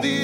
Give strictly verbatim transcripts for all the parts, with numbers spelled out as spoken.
the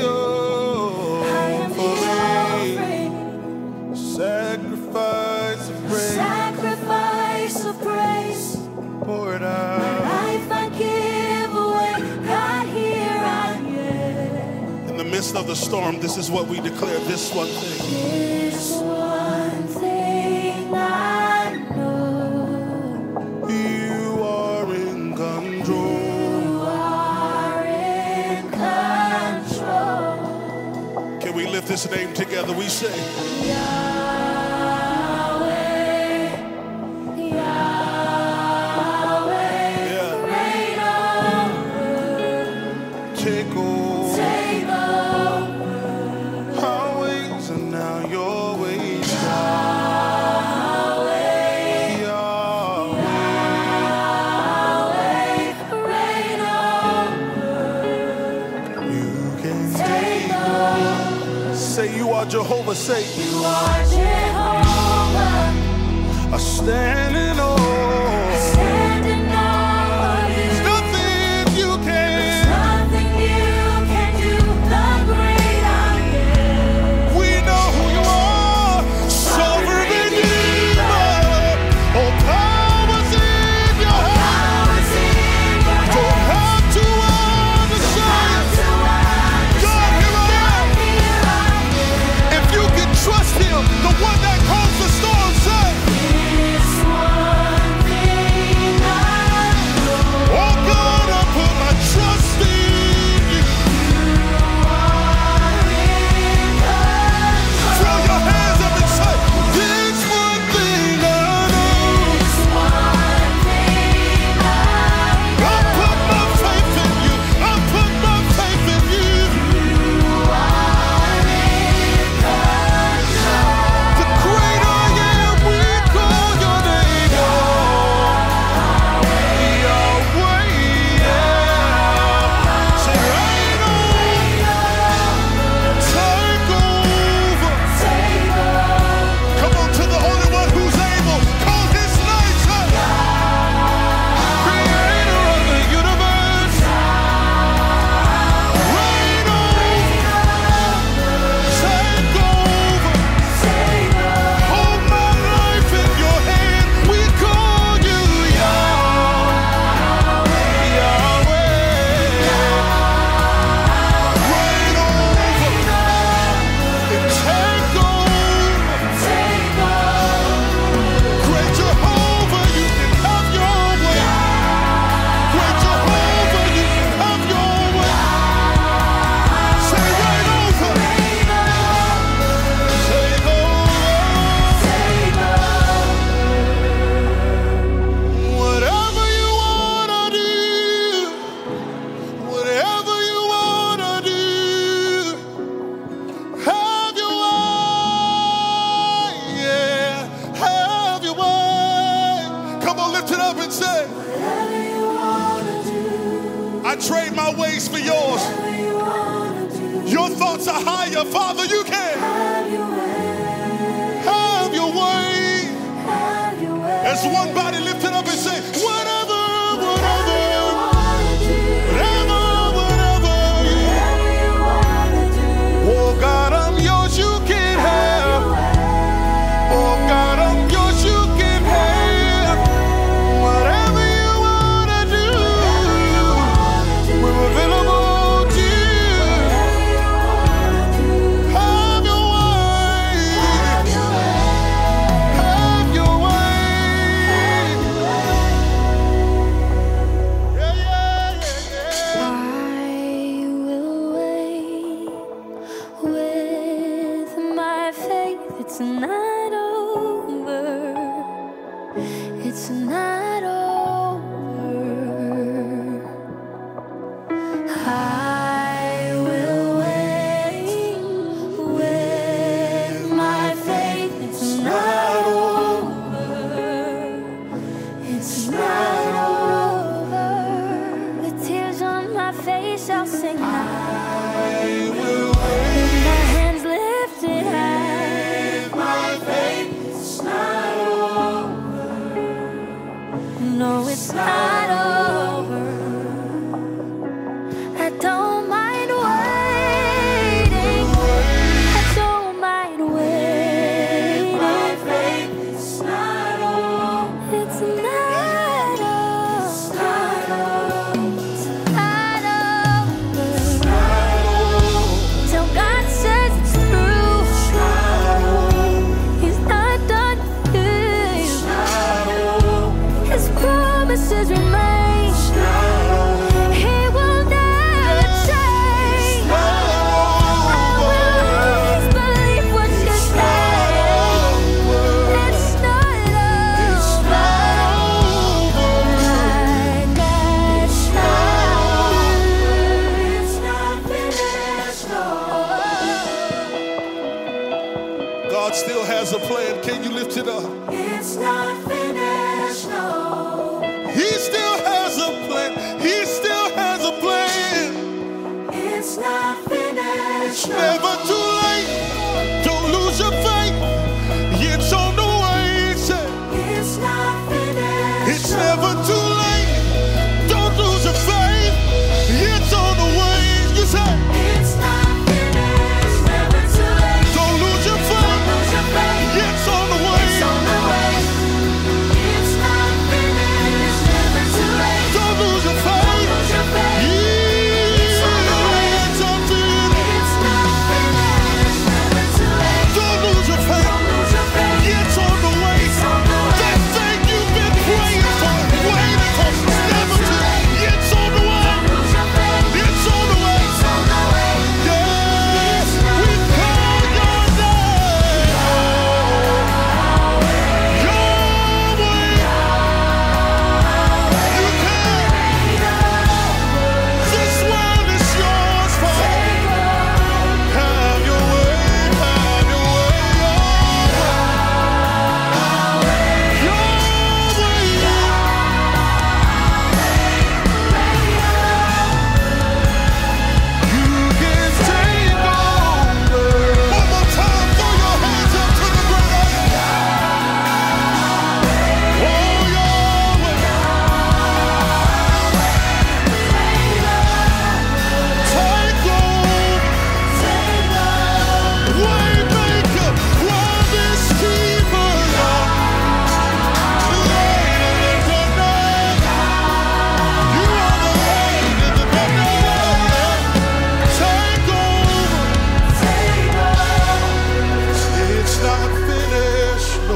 offering, sacrifice of praise, sacrifice of praise. Pour it out. Life I give away, God, here I am. In the midst of the storm, this is what we declare. This one thing. This one thing I know. You are in control. You are in control. Can we lift this name together? We say, Yahweh, Yahweh, yeah. reign over, Take over. take over. Our ways are now your ways. Yahweh, Yahweh. Yahweh, reign over, You can take take over. Say you are Jehovah. Say You are Jehovah, I stand in awe. standing on you. Nothing you can. Nothing you can do, the great I am. We know who you are. Sovereign Redeemer. All powers in your hand. Powers in your Don't hands. have to understand. To God, here I am. here I If you can trust him, the one that calms the storm, say, am. This one thing I know. oh God, I put my trust in you. You are in control. Throw your hands up and say, this one thing I know. This one thing I I put my faith in you. I put my faith in you. You are in control. The great I am, we call your name. Yahweh, yeah. Say, reign over, take over. Take over. Come on to the only one who's able. Call his name, say, Creator of the universe. Reign over, take over. Take over. Hold my life in your hand. We call you Yahweh. Yahweh. Reign over and take over. Take over. Great Jehovah, you can have your way. Great Jehovah, you can have your way. Say reign over. Take over. Whatever you wanna do, whatever you wanna do, have your way, yeah, have your way. Come on, lift it up and say, Whatever you wanna do, I trade my ways for yours. whatever you wanna do, Your thoughts are higher, Father, you can have your way, have your way. have your way. As one body, lift it up and say, whatever, whatever, Wanna do, whatever, whatever. whatever you wanna do, Oh God, I'm yours, you can have. Oh God, I'm yours, you can have. Whatever you wanna do, we're available to you. Have your way, have your way. Yeah, yeah, yeah, yeah. I will wait with my faith. It's not over. It's not over. I will wait with my faith. It's not over. It's not over. The tears on my face, I'll sing now. I will wait. My hands lifted high. My faith is not over. No, it's not over. I don't mind waiting. has a plan. Can you lift it up? It's not finished, no. He still has a plan. He still has a plan. It's not finished, no. Never too late. Don't lose your faith. It's on the way. Say, It's not finished, it's no. never too late. Don't lose your faith. It's on the way. You say, It's not finished, never too late. don't lose your Don't faith. lose your faith. It's on the way. It's on the way. It's not finished, never too late. Don't lose your Don't faith. lose your faith. Yeah, It's on the way. it's on to you. It's not finished, never too late. Don't lose your faith. Don't lose your faith. It's on the way. It's on the way. That thing you've been praying for, waiting for, never to. It's on the way. Don't lose your faith. It's on the way. It's on the way. Yes, we call your name. Yahweh. You can. This world is yours for. Have your way. Have your way. It's not finished, no.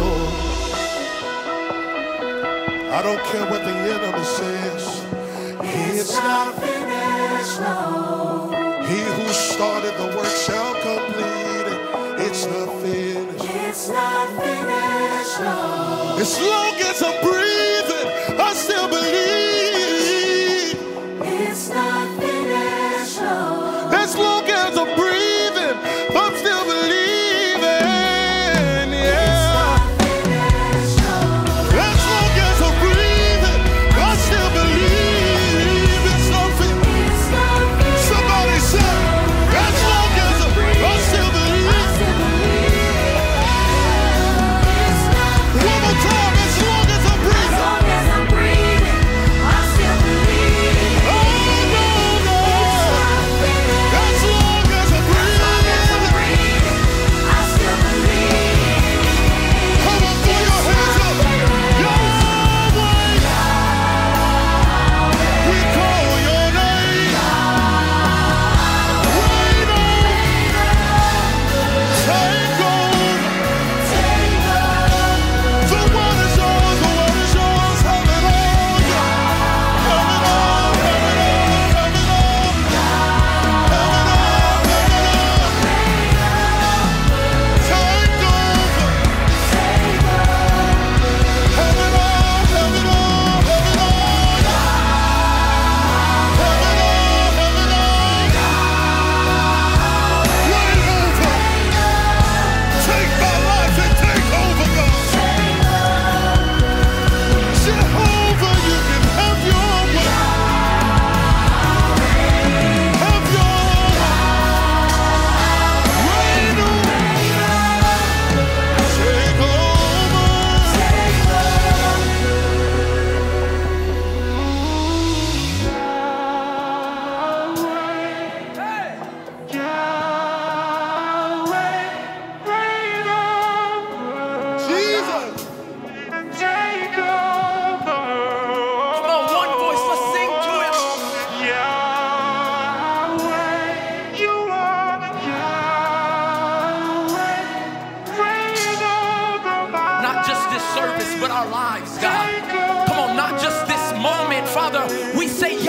I don't care what the enemy says. It's not finished, no. he who started the work shall complete it. It's not finished. It's not finished, no. As long as I'm breathing, I still believe. It's not finished, no. As long as I'm breathing, I'm still believing. It's Yeah. not finished, no. As long as I'm breathing, I still believe it's not finished. It's not finished. Somebody say, as long as I'm, I still I believe. still believe. It's not One more time, as long as I'm as breathing. long as I'm breathing. I still believe. Oh, no, no. It's not finished. As long as I'm As long as I'm breathing. breathing, I still believe. Come on, throw your hands up. Yahweh. We call your name. Reign on. Take over. The one is yours, the one is yours. Have it all. Have it all, have it all, have it all. Have it all, have it all. Take over. Have it all, have it all, have it all. Have it all, have it all. Reign over. Take my life and take over, God. Jehovah, you can have your way. Have your reign over. Take over. Jesus. Come on, one voice, let's sing to him. Not just this service, but our lives, God. Come on, not just this moment, Father. We say